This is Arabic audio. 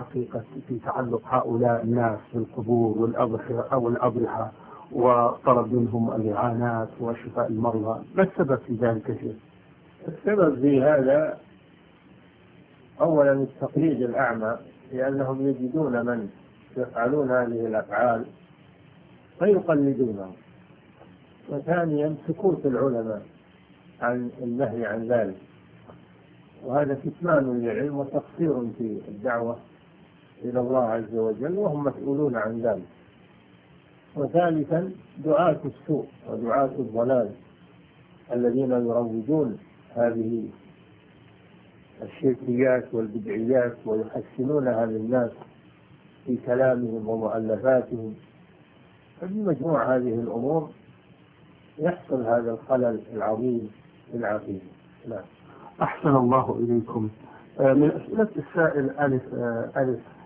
حقيقة في تعلق هؤلاء الناس بالقبور والأضحية أو الأضرحة وطلب منهم الإعانات وشفاء المرضى؟ ما السبب في ذلك شيء؟ السبب في هذا أولا التقليد الأعمى، لأنهم يجدون من يفعلون هذه الأفعال فيقلدونهم. وثانيا سكوت العلماء عن النهي عن ذلك، وهذا كتمان للعلم وتقصير في الدعوة إلى الله عز وجل، وهم مسؤولون عن ذلك. وثالثا دعاة السوء ودعاة الضلال الذين يروجون هذه الشركيات والبدعيات ويحسنونها للناس في كلامهم ومؤلفاتهم. فبمجموع هذه الأمور يحصل هذا الخلل العظيم في العقيدة. أحسن الله إليكم. من أسئلة السائل ألف